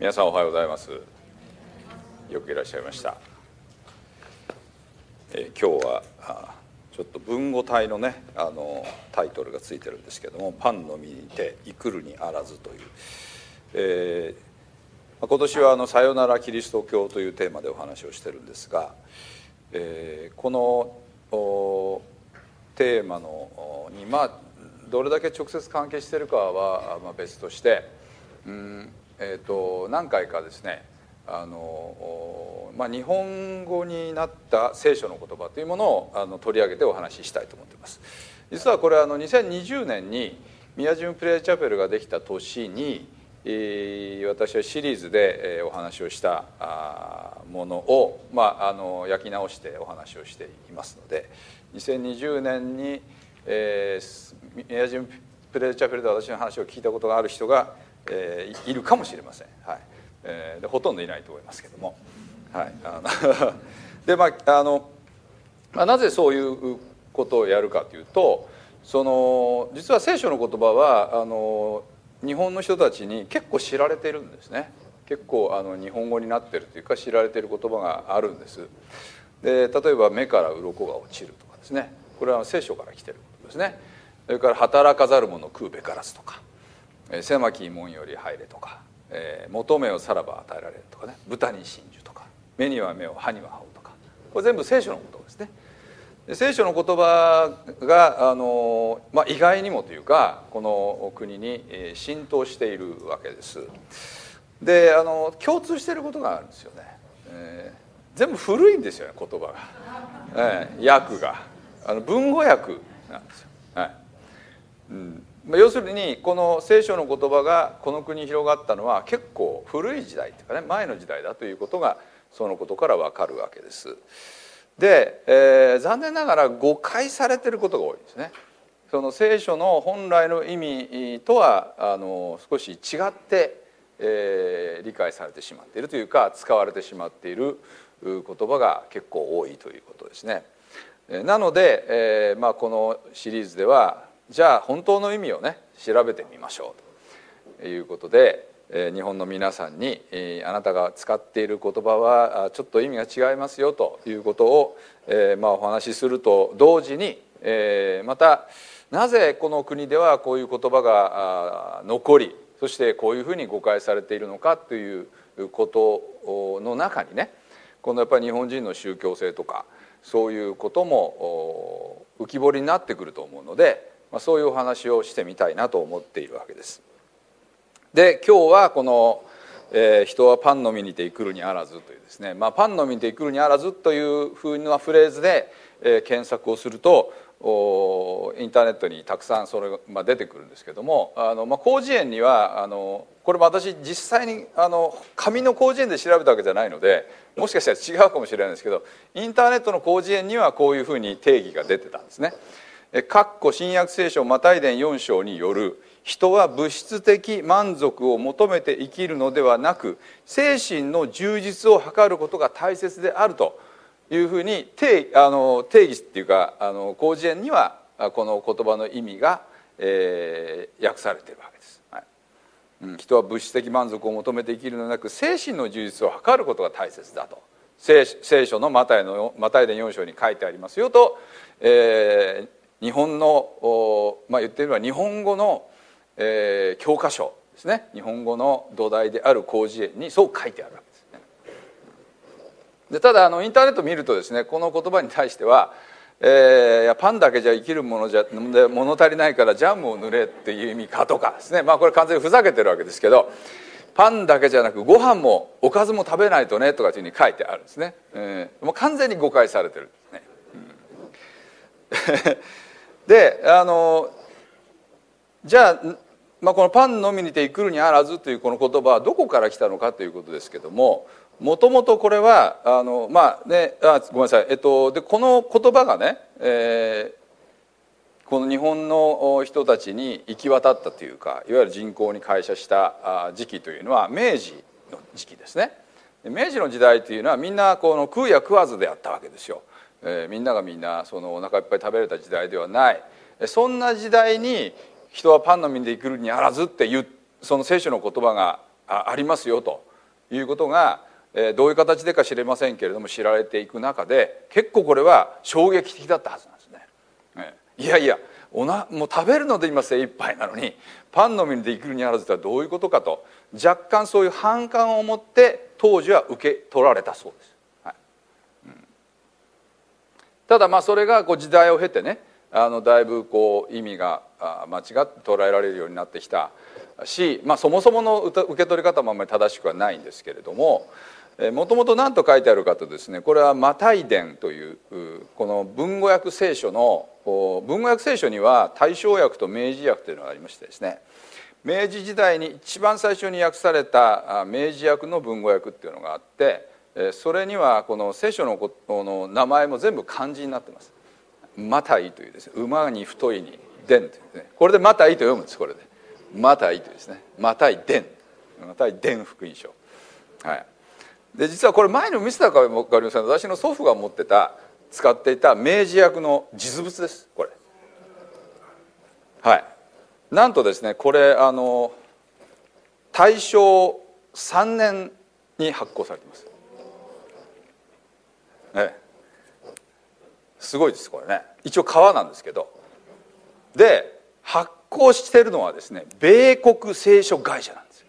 皆さんおはようございます。よくいらっしゃいました。今日はちょっと文語体のねタイトルがついてるんですけども、パンの実にて生くるにあらずという、今年はさよならキリスト教というテーマでお話をしてるんですが、このテーマにどれだけ直接関係しているかは別として、何回かですね日本語になった聖書の言葉というものを取り上げてお話ししたいと思っています。実はこれ2020年に宮島プレイチャペルができた年に私はシリーズでお話をしたものを焼き直してお話をしていますので、2020年に宮島プレイチャペルで私の話を聞いたことがある人がいるかもしれません。はい、でほとんどいないと思いますけども、はい、でなぜそういうことをやるかというと、実は聖書の言葉は日本の人たちに結構知られているんですね。結構日本語になっているというか知られている言葉があるんです。で例えば目から鱗が落ちるとかですね、これは聖書から来ていることですね。それから働かざる者食うべからずとか、狭き門より入れとか、求めをさらば与えられるとかね、豚に真珠とか、目には目を歯には歯をとか、これ全部聖書の言葉ですね。で聖書の言葉が意外にもというかこの国に浸透しているわけです。で共通していることがあるんですよね。全部古いんですよね、言葉が、訳が文語訳なんですよ。はい、要するにこの聖書の言葉がこの国に広がったのは結構古い時代というかね、前の時代だということがそのことから分かるわけです。で、残念ながら誤解されていることが多いですね。その聖書の本来の意味とは少し違って、理解されてしまっているというか使われてしまっている言葉が結構多いということですね。なので、このシリーズではじゃあ本当の意味をね調べてみましょうということで、日本の皆さんにあなたが使っている言葉はちょっと意味が違いますよということをお話しすると同時に、またなぜこの国ではこういう言葉が残り、そしてこういうふうに誤解されているのかということの中にね、このやっぱり日本人の宗教性とかそういうことも浮き彫りになってくると思うので、そういうお話をしてみたいなと思っているわけです。で今日はこの人はパンの実にて生くるにあらずというですね、パンの実にて生くるにあらずというふうなフレーズで検索をするとインターネットにたくさんそれが出てくるんですけども、広辞苑にはこれも私実際に紙の広辞苑で調べたわけじゃないのでもしかしたら違うかもしれないんですけど、インターネットの広辞苑にはこういうふうに定義が出てたんですね。新約聖書マタイ伝4章による人は物質的満足を求めて生きるのではなく精神の充実を図ることが大切であるというふうに定義っていうか広辞苑にはこの言葉の意味が、訳されているわけです。はい、人は物質的満足を求めて生きるのではなく精神の充実を図ることが大切だと聖書のマタイ伝4章に書いてありますよと、日本の、言ってみれば日本語の、教科書ですね、日本語の土台である広辞苑にそう書いてあるわけですね。でただインターネットを見るとですね、この言葉に対しては、パンだけじゃ生きるものじゃ物足りないからジャムを塗れっていう意味かとかですね、これ完全にふざけてるわけですけど、パンだけじゃなくご飯もおかずも食べないとねとかというふうに書いてあるんですね。もう完全に誤解されてるんですね。でじゃあ、このパンのみにて生くるにあらずというこの言葉はどこから来たのかということですけども、もともとこれはごめんなさい、でこの言葉がね、この日本の人たちに行き渡ったというか、いわゆる人口に開社した時期というのは明治の時期ですね。明治の時代というのはみんなこの食うや食わずであったわけですよ。みんながみんなお腹いっぱい食べれた時代ではない。そんな時代に人はパンの実で生きるにあらずっていうその聖書の言葉がありますよということがどういう形でか知れませんけれども知られていく中で、結構これは衝撃的だったはずなんですね。いやいやもう食べるので今精一杯なのにパンのみにできるにあらずとはどういうことかと、若干そういう反感を持って当時は受け取られたそうです。ただそれが時代を経てね、だいぶ意味が間違って捉えられるようになってきたし、そもそもの受け取り方もあんまり正しくはないんですけれども、もともと何と書いてあるかとですね、これはマタイ伝というこの文語訳聖書の、文語訳聖書には大正訳と明治訳というのがありましてですね、明治時代に一番最初に訳された明治訳の文語訳っていうのがあって、それにはこの聖書の名前も全部漢字になってます。マタイというですね、馬に太いに伝というですね、これでマタイと読むんです。これでマタイというですね、マタイ伝福音書。で実はこれ前にも見せたか分かりませんが、私の祖父が使っていた明治訳の実物です。これなんとですね、これ大正3年に発行されています。すごいですこれね。一応革なんですけど、で発行してるのはですね、米国聖書会社なんですよ。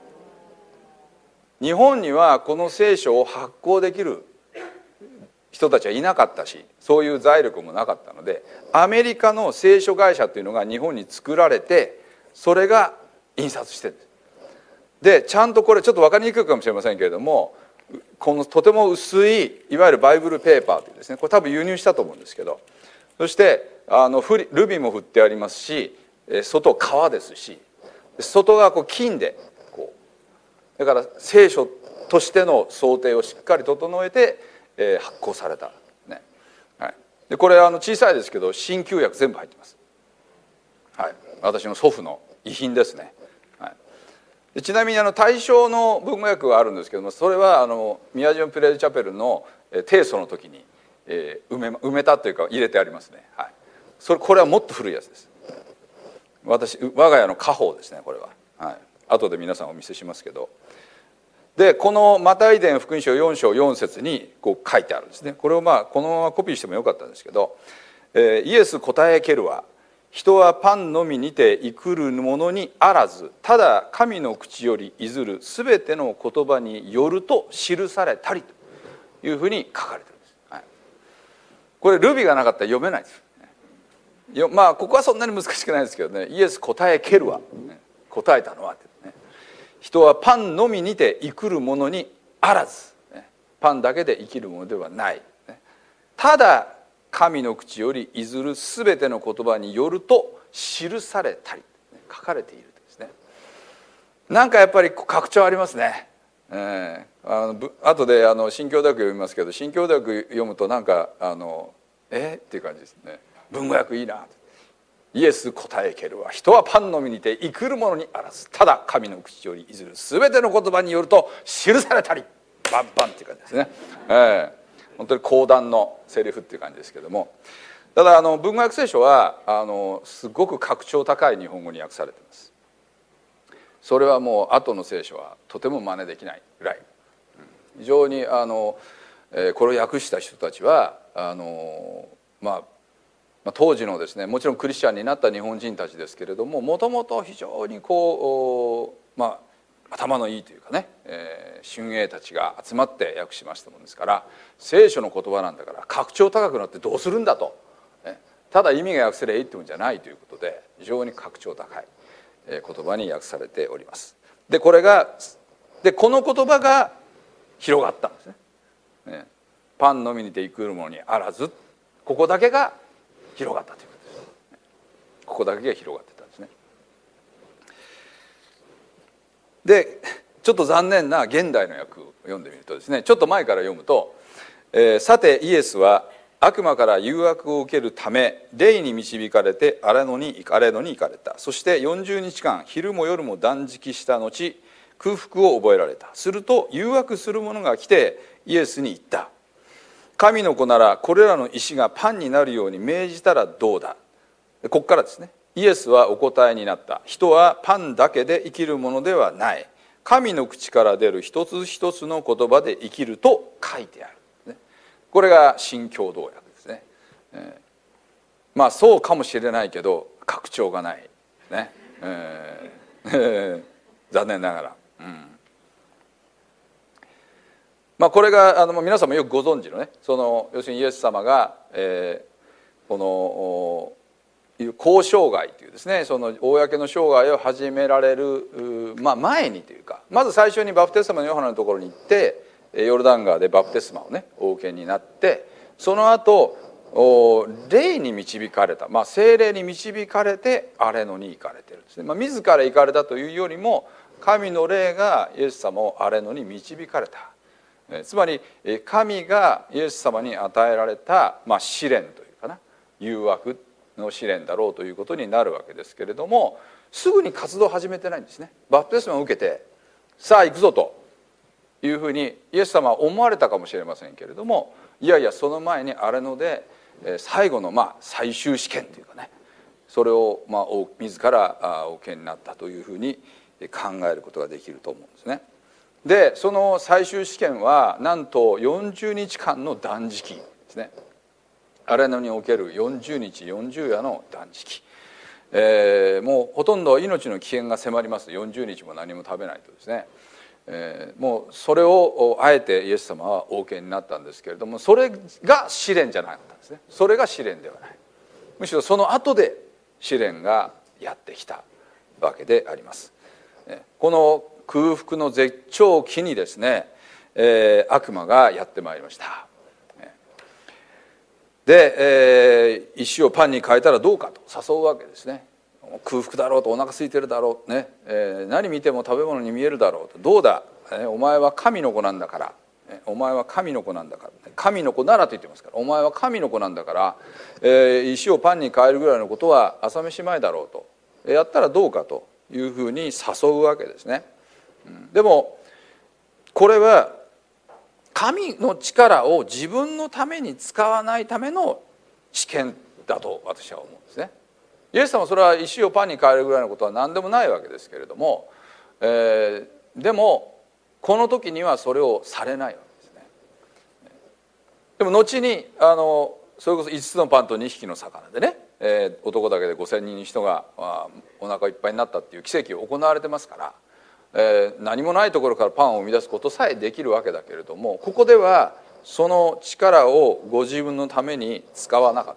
日本にはこの聖書を発行できる人たちはいなかったし、そういう財力もなかったので、アメリカの聖書会社っていうのが日本に作られて、それが印刷してるんです。でちゃんとこれちょっと分かりにくいかもしれませんけれども、このとても薄いいわゆるバイブルペーパーというですね、これ多分輸入したと思うんですけど、そしてルビも振ってありますし、外革ですし、外が金でだから聖書としての想定をしっかり整えて、発行された、ね。でこれ小さいですけど新旧約全部入ってます。私の祖父の遺品ですね。でちなみに大正の文語訳があるんですけども、それは宮島プレイチャペルの提訴の時に埋めたというか入れてありますね。これはもっと古いやつです。我が家の家宝ですね、これは。後で皆さんお見せしますけど、でこのマタイ伝福音書4章4節に書いてあるんですね。これをこのままコピーしてもよかったんですけど、イエス答えけるは、人はパンのみにて生くるものにあらず、ただ神の口よりいずるすべての言葉によると記されたりというふうに書かれているんです。これルビがなかったら読めないです。ここはそんなに難しくないですけどね、イエス答えけるは、答えたのはってね、人はパンのみにて生くるものにあらず、パンだけで生きるものではない、ただ神の口よりいずるすべての言葉によると記されたり書かれているですね。なんかやっぱり格調ありますね。後で新共同訳読みますけど、新共同訳読むとなんかっていう感じですね。文語訳いいな。イエス答えけるは、人はパンのみにて生くるものにあらず、ただ神の口よりいずるすべての言葉によると記されたり、バンバンっていう感じですね。本当に講談のセリフっていう感じですけども、ただ文語訳聖書はすごく格調高い日本語に訳されています。それはもう後の聖書はとても真似できないぐらい、非常にこれを訳した人たちは当時のですね、もちろんクリスチャンになった日本人たちですけれども、もともと非常に頭のいいというかね、俊英たちが集まって訳しましたものですから、聖書の言葉なんだから格調高くなってどうするんだと、ただ意味が訳せればいいってもんじゃないということで、非常に格調高い言葉に訳されております。でこの言葉が広がったんですね。パンのみにて生くるものにあらず、ここだけが広がったということです。ここだけが広がってたんですね。でちょっと残念な現代の訳を読んでみるとですね、ちょっと前から読むと、さてイエスは悪魔から誘惑を受けるため霊に導かれてアレノに行かれた。そして40日間昼も夜も断食した後、空腹を覚えられた。すると誘惑する者が来てイエスに言った。神の子ならこれらの石がパンになるように命じたらどうだ。ここからですね、イエスはお答えになった。人はパンだけで生きるものではない。 神の口から出る一つ一つの言葉で生きると書いてある。これが新共同訳ですね。まあそうかもしれないけど拡張がないね。残念ながら。まあこれが皆さんもよくご存知のね、要するにイエス様が、この公生涯というですね、その公の生涯を始められる、前にというか、まず最初にバプテスマのヨハネのところに行ってヨルダン川でバプテスマをねお受けになって、その後霊に導かれた、聖霊に導かれてアレノに行かれてるんですね。自ら行かれたというよりも神の霊がイエス様をアレノに導かれた。つまり神がイエス様に与えられた、試練というかな、誘惑の試練だろうということになるわけですけれども、すぐに活動を始めてないんですね。バプテスマを受けてさあ行くぞというふうにイエス様は思われたかもしれませんけれども、いやいやその前にアレノで最後の最終試験というかね、それを自らお受けになったというふうに考えることができると思うんですね。でその最終試験はなんと40日間の断食ですね。アレノにおける40日40夜の断食、もうほとんど命の危険が迫ります。40日も何も食べないとですね、もうそれをあえてイエス様はお受けになったんですけれども、それが試練じゃなかったんですね。それが試練ではない、むしろその後で試練がやってきたわけであります。この空腹の絶頂期にですね、悪魔がやってまいりました。で、石をパンに変えたらどうかと誘うわけですね。空腹だろうと、お腹空いてるだろうね、何見ても食べ物に見えるだろうと、どうだ、お前は神の子なんだから、お前は神の子なんだから、神の子ならと言ってますから、お前は神の子なんだから、石をパンに変えるぐらいのことは朝飯前だろうと、やったらどうかというふうに誘うわけですね。でもこれは神の力を自分のために使わないための試験だと私は思うんですね。イエス様はそれは石をパンに変えるぐらいのことは何でもないわけですけれども、でもこの時にはそれをされないわけですね。でも後にそれこそ5つのパンと2匹の魚でね、男だけで5,000人の人がお腹いっぱいになったっていう奇跡が行われてますから、何もないところからパンを生み出すことさえできるわけだけれども、ここではその力をご自分のために使わなかった。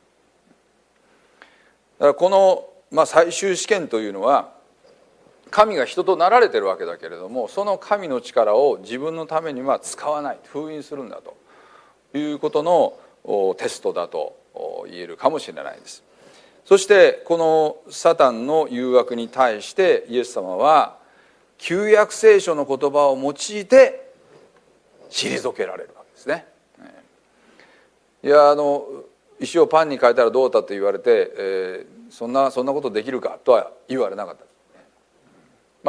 だからこの、最終試験というのは神が人となられてるわけだけれども、その神の力を自分のためには使わない、封印するんだということのテストだと言えるかもしれないです。そしてこのサタンの誘惑に対してイエス様は旧約聖書の言葉を用いて退けられるわけですね。いや石をパンに変えたらどうだと言われて、そんなことできるかとは言われなかった。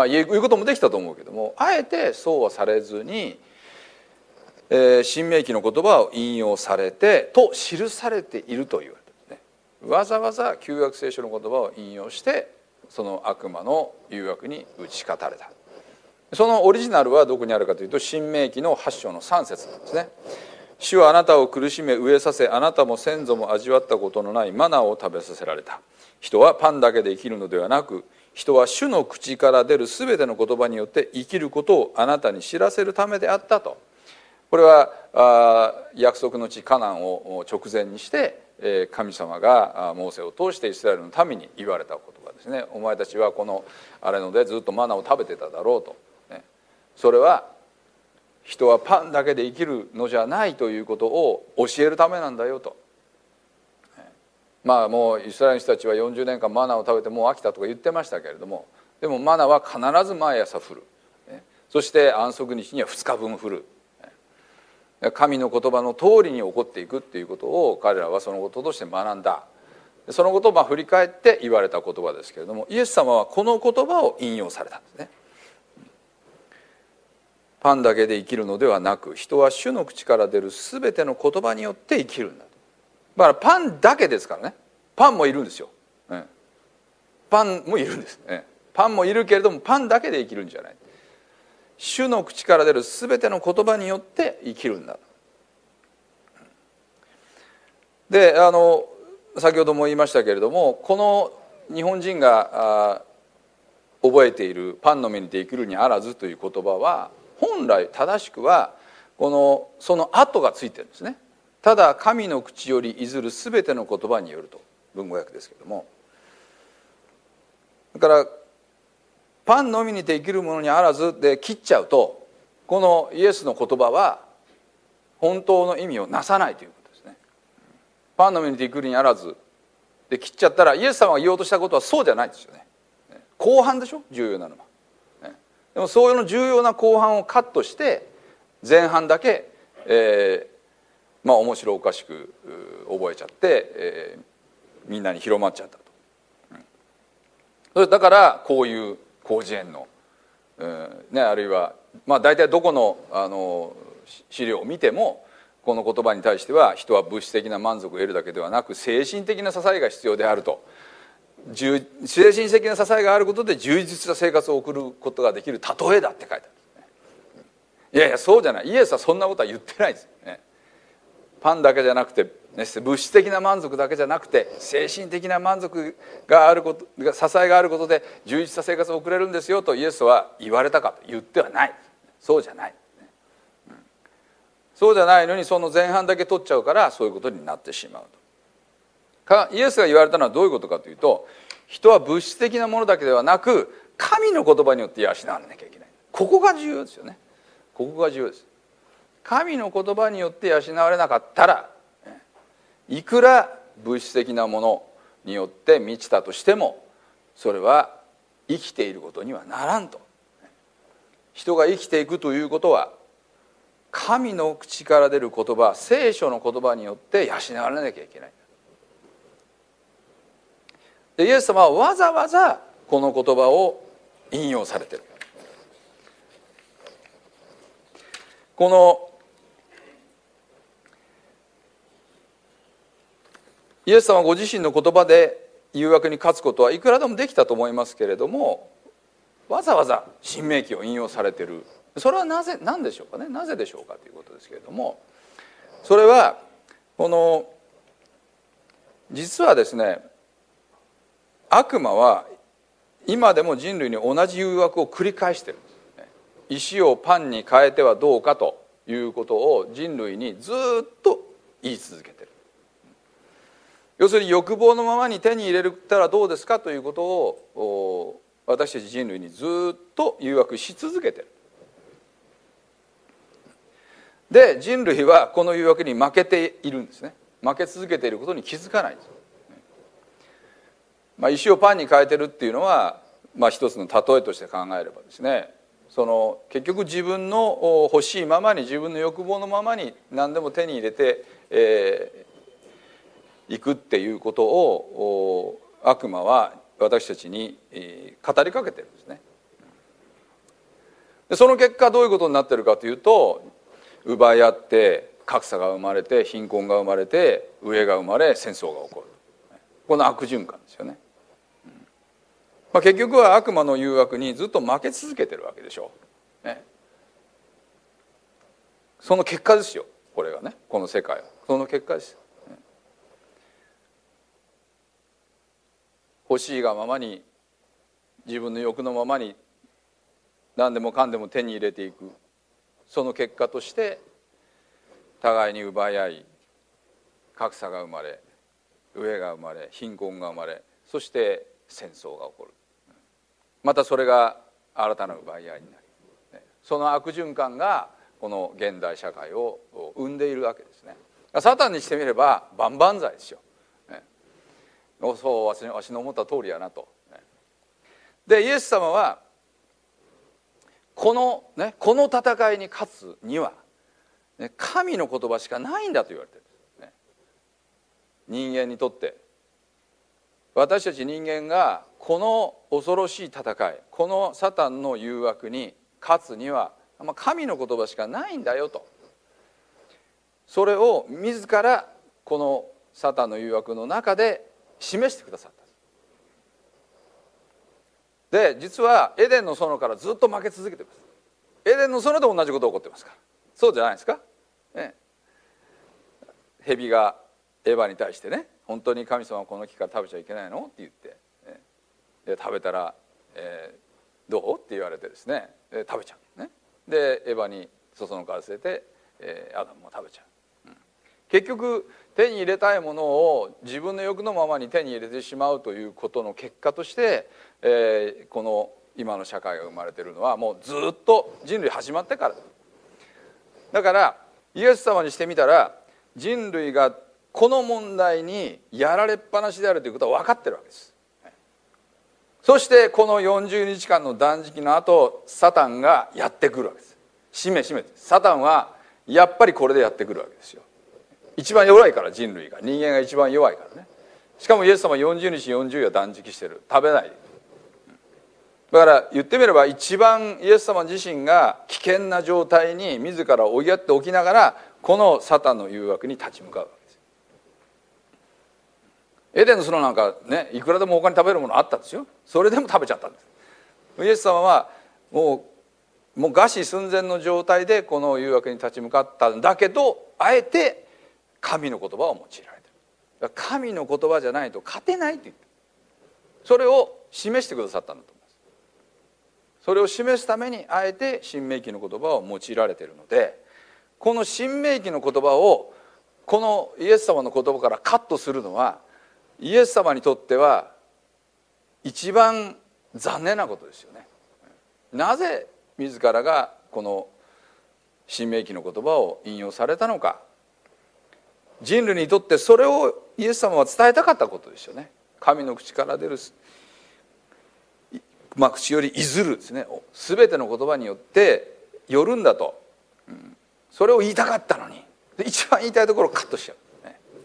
言うこともできたと思うけども、あえてそうはされずに、新明記の言葉を引用されてと記されていると言われてですね、わざわざ旧約聖書の言葉を引用してその悪魔の誘惑に打ち勝たれた。そのオリジナルはどこにあるかというと、新明記の8章の3節なんですね。主はあなたを苦しめ飢えさせ、あなたも先祖も味わったことのないマナーを食べさせられた。人はパンだけで生きるのではなく、人は主の口から出るすべての言葉によって生きることをあなたに知らせるためであったと。これは約束の地カナンを直前にして神様がモーセを通してイスラエルの民に言われた言葉ですね。お前たちはこのあれのでずっとマナを食べてただろうと。それは人はパンだけで生きるのじゃないということを教えるためなんだよと。もうイスラエルの人たちは40年間マナを食べてもう飽きたとか言ってましたけれども、でもマナは必ず毎朝降る。そして安息日には2日分降る。神の言葉の通りに起こっていくっていうことを彼らはそのこととして学んだ。そのことを振り返って言われた言葉ですけれども、イエス様はこの言葉を引用されたんですね。パンだけで生きるのではなく、人は主の口から出るすべての言葉によって生きるんだと。だからパンだけですからね。パンもいるんですよ。パンもいるんです。パンもいるけれどもパンだけで生きるんじゃない。 主の口から出るすべての言葉によって生きるんだ。で先ほども言いましたけれども、この日本人が覚えているパンの実にて生きるにあらずという言葉は、本来正しくはその後がついてるんですね。ただ神の口よりいずるすべての言葉によると、文語訳ですけれども、だからパンのみにて生きるものにあらずで切っちゃうと、このイエスの言葉は本当の意味をなさないということですね。パンのみにて生きるにあらずで切っちゃったら、イエス様が言おうとしたことはそうじゃないですよね。後半でしょ、重要なのは。でもそういう重要な後半をカットして前半だけ、面白おかしく覚えちゃって、みんなに広まっちゃったと。だからこういう広辞苑の、あるいは大体どこの資料を見ても、この言葉に対しては、人は物質的な満足を得るだけではなく精神的な支えが必要であると。精神的な支えがあることで充実した生活を送ることができる例えだって書いてあるんですね。いやいや、そうじゃない。イエスはそんなことは言ってないですよね。パンだけじゃなくて、物質的な満足だけじゃなくて、精神的な満足があること、支えがあることで充実した生活を送れるんですよとイエスは言われたかと言ってはない。そうじゃない。そうじゃないのに、その前半だけ取っちゃうから、そういうことになってしまうと。イエスが言われたのはどういうことかというと、人は物質的なものだけではなく神の言葉によって養わなきゃいけない。ここが重要ですよね。ここが重要です。神の言葉によって養われなかったら、いくら物質的なものによって満ちたとしても、それは生きていることにはならんと。人が生きていくということは、神の口から出る言葉、聖書の言葉によって養われなきゃいけない。でイエス様はわざわざこの言葉を引用されている。このイエス様ご自身の言葉で誘惑に勝つことはいくらでもできたと思いますけれども、わざわざ新明記を引用されている。それは何でしょうかね。なぜでしょうかということですけれども、それは実はですね、悪魔は今でも人類に同じ誘惑を繰り返しているんですね。石をパンに変えてはどうかということを人類にずっと言い続けている。要するに欲望のままに手に入れたらどうですかということを私たち人類にずっと誘惑し続けている。で人類はこの誘惑に負けているんですね。負け続けていることに気づかないんです。石をパンに変えてるっていうのは、一つの例えとして考えればですね、結局自分の欲しいままに、自分の欲望のままに何でも手に入れていくっていうことを悪魔は私たちに語りかけてるんですね。でその結果どういうことになってるかというと、奪い合って格差が生まれて、貧困が生まれて、飢えが生まれ、戦争が起こる。この悪循環ですよね。結局は悪魔の誘惑にずっと負け続けてるわけでしょう、ね、その結果ですよ、これがね、この世界はその結果です、ね、欲しいがままに、自分の欲のままに何でもかんでも手に入れていく。その結果として互いに奪い合い、格差が生まれ、飢えが生まれ、貧困が生まれ、そして戦争が起こる。またそれが新たな奪い合いになり、その悪循環がこの現代社会を生んでいるわけですね。サタンにしてみれば万々歳ですよ。そうわしの思った通りやなと。でイエス様はこの戦いに勝つには神の言葉しかないんだと言われてるんですね。人間にとって、私たち人間がこの恐ろしい戦い、このサタンの誘惑に勝つには神の言葉しかないんだよと、それを自らこのサタンの誘惑の中で示してくださった。で実はエデンの園からずっと負け続けています。 エデンの園で同じことが起こってますから。そうじゃないですか、ね、蛇がエヴァに対してね、本当に神様はこの木から食べちゃいけないのって言って、ね、で食べたら、どうって言われてですね、食べちゃう、ね、でエヴァにそそのかせて、アダムも食べちゃう、結局手に入れたいものを自分の欲のままに手に入れてしまうということの結果として、この今の社会が生まれているのはもうずっと人類始まってからだからイエス様にしてみたら人類がこの問題にやられっぱなしであるということは分かってるわけです。そしてこの40日間の断食の後サタンがやってくるわけです。しめサタンはやっぱりこれでやってくるわけですよ。一番弱いから、人類が人間が一番弱いからね。しかもイエス様40日40夜断食してる、食べない。だから言ってみれば一番イエス様自身が危険な状態に自ら追いやっておきながらこのサタンの誘惑に立ち向かうわけです。エデンの園なんかね、いくらでも他に食べるものあったんですよ。それでも食べちゃったんです。イエス様はもう餓死寸前の状態でこの誘惑に立ち向かったんだけど、あえて神の言葉を用いられてる。神の言葉じゃないと勝てないって言って、それを示してくださったんだと思います。それを示すためにあえて新明記の言葉を用いられているので、この新明記の言葉をこのイエス様の言葉からカットするのはイエス様にとっては一番残念なことですよね。なぜ自らがこの新明記の言葉を引用されたのか。人類にとってそれをイエス様は伝えたかったことですよね。神の口から出る、口よりいずるですね、全ての言葉によってよるんだと、それを言いたかったのに一番言いたいところをカットしちゃう、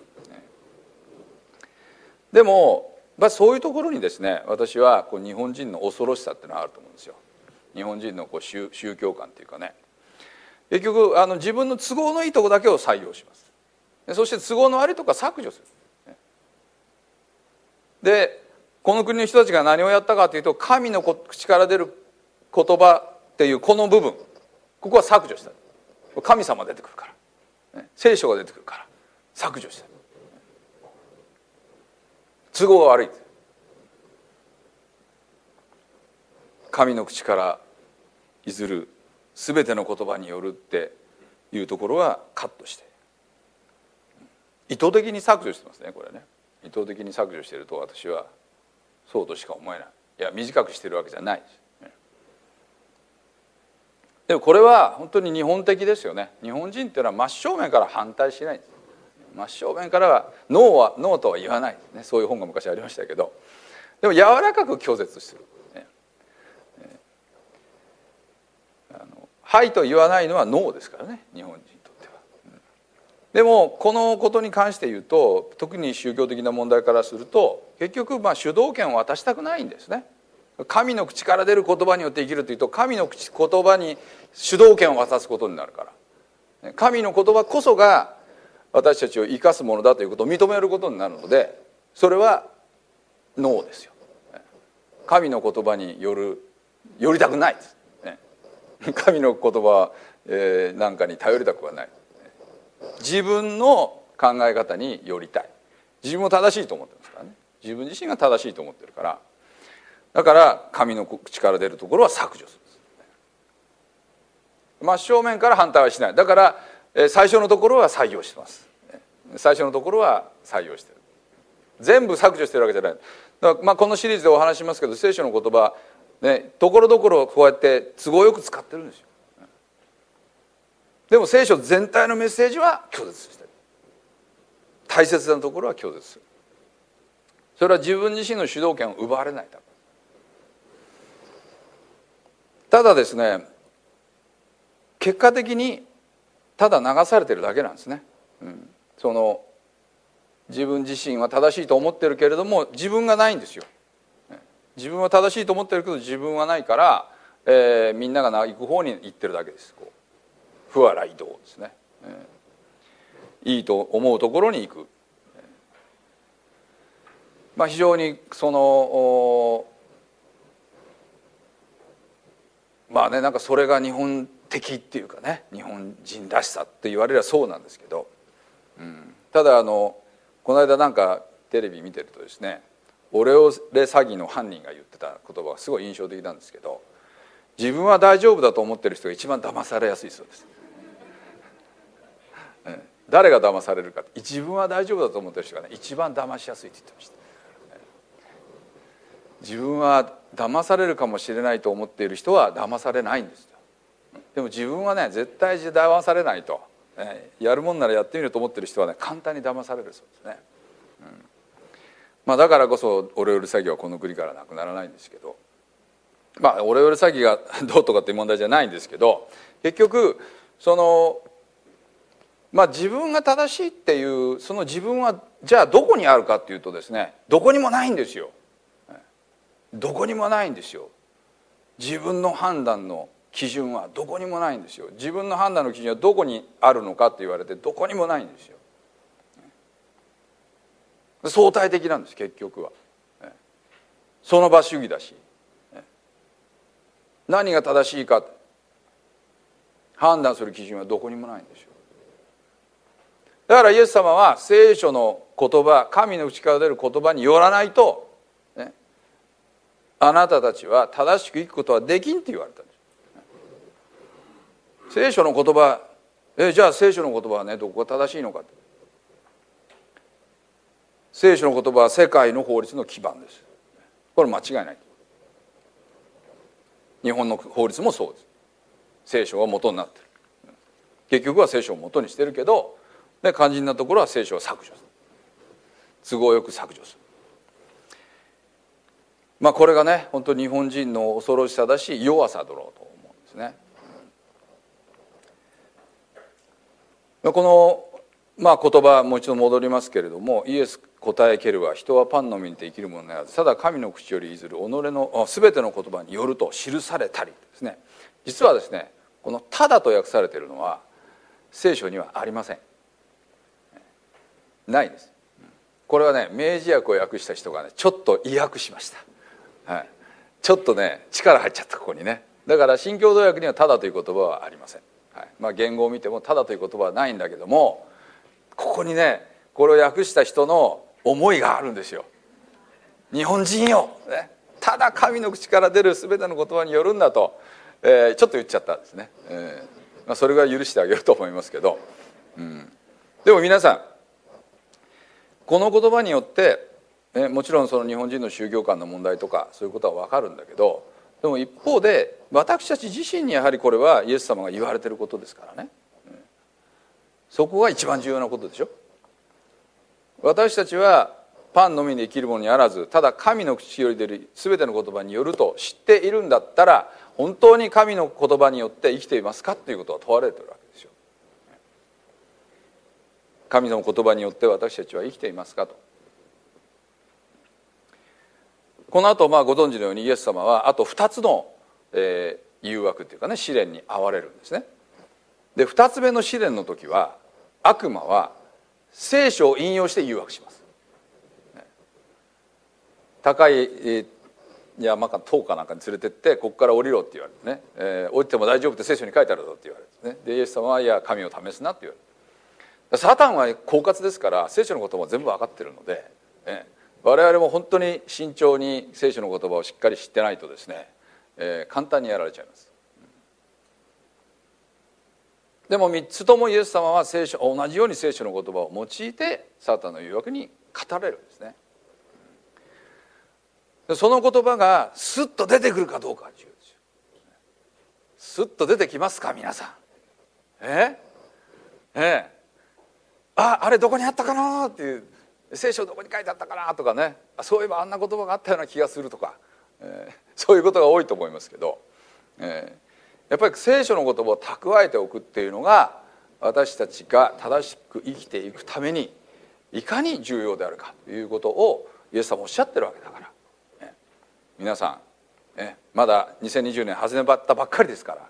でもそういうところにですね、私は日本人の恐ろしさっていうのがあると思うんですよ。日本人の宗教観っていうかね、結局自分の都合のいいところだけを採用します。そして都合の悪いところは削除する。でこの国の人たちが何をやったかというと、神の口から出る言葉っていうこの部分、ここは削除した。神様出てくるから、聖書が出てくるから削除した。都合が悪い。神の口からいずる全ての言葉によるっていうところはカットして意図的に削除してますね。これね、意図的に削除していると私はそうとしか思えない。いや、短くしているわけじゃないです。でもこれは本当に日本的ですよね。日本人っていうのは真正面から反対しないんです。真正面からはノーとは言わないですね。そういう本が昔ありましたけど、でも柔らかく拒絶する、はいと言わないのはノーですからね、日本人にとっては。でもこのことに関して言うと、特に宗教的な問題からすると結局主導権を渡したくないんですね。神の口から出る言葉によって生きるというと、神の言葉に主導権を渡すことになるから、神の言葉こそが私たちを生かすものだということを認めることになるので、それはノーですよ。神の言葉によりたくないです。神の言葉なんかに頼りたくはない。自分の考え方によりたい。自分も正しいと思ってますからね。自分自身が正しいと思ってるから、だから神の口から出るところは削除する。真正面から反対はしない。だから最初のところは採用してます。最初のところは採用してる。全部削除してるわけじゃない。だからこのシリーズでお話しますけど、聖書の言葉ね、ところどころこうやって都合よく使ってるんですよ。でも聖書全体のメッセージは拒絶してる。大切なところは拒絶する。それは自分自身の主導権を奪われないため。ただですね、結果的にただ流されてるだけなんですね。その自分自身は正しいと思ってるけれども自分がないんですよ。自分は正しいと思ってるけど自分はないから、みんなが行く方に行ってるだけです。こう不和雷道ですね、いいと思うところに行く、非常にそのまあね、なんかそれが日本的っていうかね、日本人らしさって言われればそうなんですけど、ただこの間なんかテレビ見てるとですね、オレオレ詐欺の犯人が言ってた言葉がすごい印象的なんですけど、自分は大丈夫だと思ってる人が一番騙されやすいそうです。誰が騙されるか、自分は大丈夫だと思ってる人がね一番騙しやすいって言ってました。自分は騙されるかもしれないと思っている人は騙されないんですよ。でも自分はね絶対騙されないと、やるもんならやってみると思ってる人はね簡単に騙されるそうですね。だからこそオレオレ詐欺はこの国からなくならないんですけど、オレオレ詐欺がどうとかっていう問題じゃないんですけど、結局その自分が正しいっていうその自分はじゃあどこにあるかっていうとですね、どこにもないんですよ。どこにもないんですよ。自分の判断の基準はどこにもないんですよ。自分の判断の基準はどこにあるのかって言われてどこにもないんですよ。相対的なんです結局は。その場主義だし、何が正しいか判断する基準はどこにもないんですよ。だからイエス様は聖書の言葉、神の口から出る言葉によらないと、あなたたちは正しく生きることはできんって言われたんです。聖書の言葉、じゃあ聖書の言葉はねどこが正しいのか。聖書の言葉は世界の法律の基盤です。これ間違いない。日本の法律もそうです。聖書が元になってる。結局は聖書を元にしてるけど、肝心なところは聖書を削除する。都合よく削除する。これがね本当に日本人の恐ろしさだし弱さだろうと思うんですね。この言葉もう一度戻りますけれども、イエス答えけるは人はパンのみにて生きるものならず、ただ神の口より出ずる己のすべての言葉によると記されたりですね。実はですねこのただと訳されているのは聖書にはありません。ないです。これはね明治訳を訳した人がねちょっと意訳しました。ちょっとね力入っちゃったここにね。だから新共同訳にはただという言葉はありません。言語を見てもただという言葉はないんだけども、ここにねこれを訳した人の思いがあるんですよ。日本人よ、ただ神の口から出る全ての言葉によるんだと、ちょっと言っちゃったんですね。それが許してあげると思いますけど、でも皆さんこの言葉によってもちろんその日本人の宗教観の問題とかそういうことは分かるんだけど、でも一方で私たち自身にやはりこれはイエス様が言われていることですからね。そこが一番重要なことでしょ。私たちはパンのみで生きるものにあらず、ただ神の口より出る全ての言葉によると知っているんだったら、本当に神の言葉によって生きていますかということが問われているわけですよ。神の言葉によって私たちは生きていますかと。この後ご存知のようにイエス様はあと2つの、誘惑というかね試練に遭われるんですね。で2つ目の試練の時は悪魔は聖書を引用して誘惑します。高い山か塔かなんかに連れてってここから降りろって言われてね、降りても大丈夫って聖書に書いてあるぞって言われてね。でイエス様はいや神を試すなって言われて、サタンは狡猾ですから聖書の言葉を全部分かってるので、我々も本当に慎重に聖書の言葉をしっかり知ってないとですね、簡単にやられちゃいます。でも3つともイエス様は同じように聖書の言葉を用いてサタンの誘惑に語られるんですね。その言葉がスッと出てくるかどうかが重要ですよ。スッと出てきますか皆さん。あれどこにあったかなっていう、聖書どこに書いてあったかなとかね、そういえばあんな言葉があったような気がするとか、そういうことが多いと思いますけど、やっぱり聖書の言葉を蓄えておくっていうのが私たちが正しく生きていくためにいかに重要であるかということをイエス様おっしゃってるわけだから、皆さん、まだ2020年始まったばっかりですから、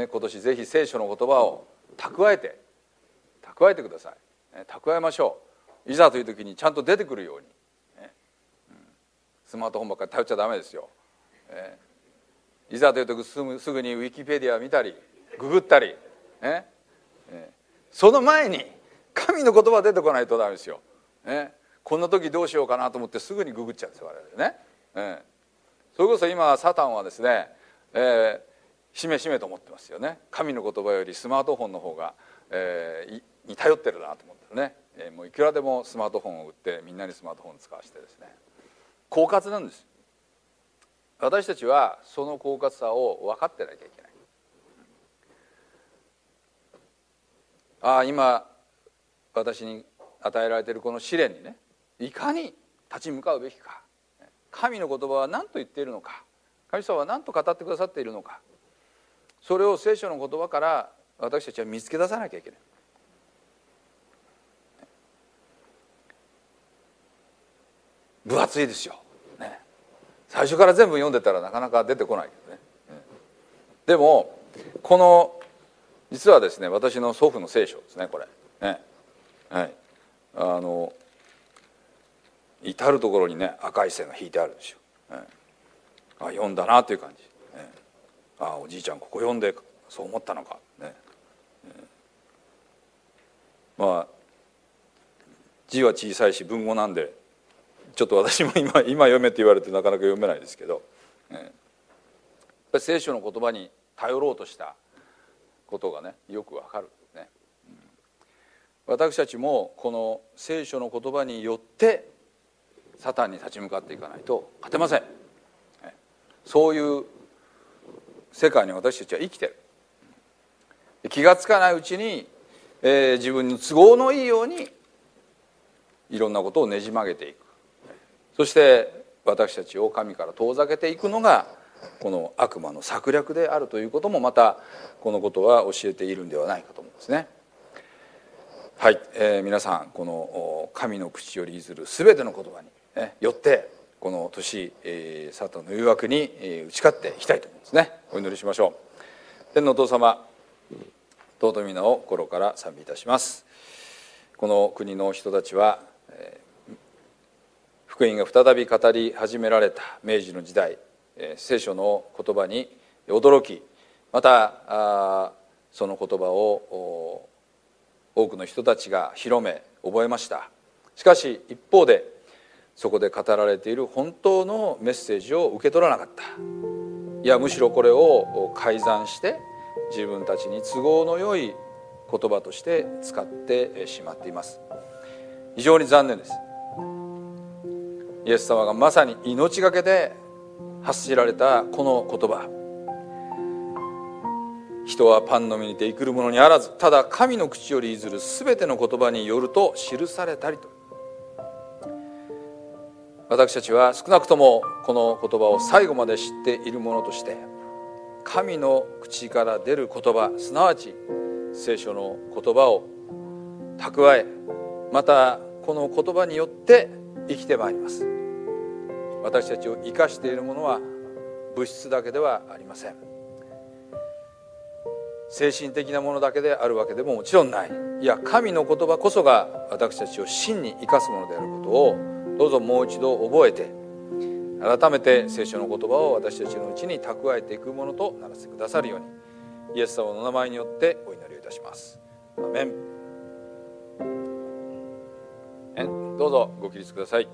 今年ぜひ聖書の言葉を蓄えてください。蓄えましょう。いざという時にちゃんと出てくるように、スマートフォンばっかり頼っちゃダメですよ。 いざという時すぐにウィキペディア見たりググったり、その前に神の言葉出てこないとダメですよ、こんな時どうしようかなと思ってすぐにググっちゃうんですよ我々ね、それこそ今サタンはですね、しめしめと思ってますよね。神の言葉よりスマートフォンの方が、に頼ってるなと思ってね、もういくらでもスマートフォンを売ってみんなにスマートフォンを使わせてですね、狡猾なんです。私たちはその狡猾さを分かってなきゃいけない。今私に与えられているこの試練にね、いかに立ち向かうべきか、神の言葉は何と言っているのか、神様は何と語ってくださっているのか、それを聖書の言葉から私たちは見つけ出さなきゃいけない。分厚いですよ、最初から全部読んでたらなかなか出てこないけどね、でもこの実はですね、私の祖父の聖書ですね、これね、至る所にね赤い線が引いてあるんですよ、読んだなという感じ、おじいちゃんここ読んでそう思ったのかね、字は小さいし文語なんでちょっと私も今読めって言われてなかなか読めないですけど、やっぱり聖書の言葉に頼ろうとしたことがねよくわかるね、私たちもこの聖書の言葉によってサタンに立ち向かっていかないと勝てません。そういう世界に私たちは生きてる。気がつかないうちに、自分の都合のいいようにいろんなことをねじ曲げていく。そして私たちを神から遠ざけていくのがこの悪魔の策略であるということもまたこのことは教えているんではないかと思うんですね。はい、皆さんこの神の口より譲るすべての言葉によってこの年サタンの誘惑に打ち勝っていきたいと思うんですね。お祈りしましょう。天のお父様、尊い皆を心から賛美いたします。この国の人たちは福音が再び語り始められた明治の時代、聖書の言葉に驚き、またその言葉を多くの人たちが広め覚えました。しかし一方でそこで語られている本当のメッセージを受け取らなかった。いやむしろこれを改ざんして自分たちに都合のよい言葉として使ってしまっています。非常に残念です。イエス様がまさに命がけで発せられたこの言葉、人はパンのみにて生きるものにあらず、ただ神の口より譲るすべての言葉によると記されたりと。私たちは少なくともこの言葉を最後まで知っているものとして、神の口から出る言葉、すなわち聖書の言葉を蓄え、またこの言葉によって生きてまいります。私たちを生かしているものは物質だけではありません。精神的なものだけであるわけでももちろんない。いや神の言葉こそが私たちを真に生かすものであることをどうぞもう一度覚えて、改めて聖書の言葉を私たちのうちに蓄えていくものとならせてくださるように、イエス様の名前によってお祈りをいたします。アメン。どうぞご起立ください。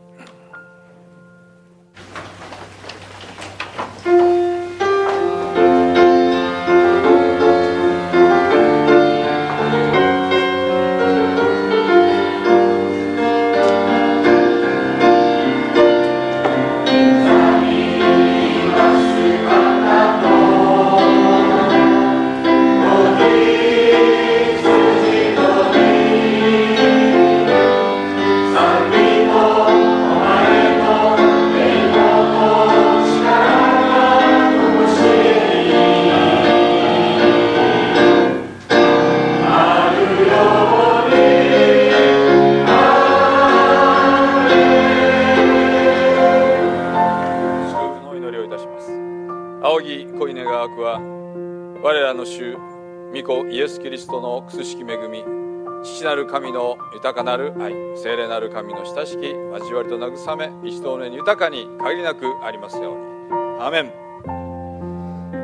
我らの主御子イエス・キリストの苦しき恵み、父なる神の豊かなる愛、聖霊なる神の親しき交わりと慰め、一同年に豊かに限りなくありますように。アーメン。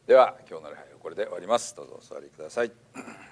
では今日の礼拝はこれで終わります。どうぞお座りください。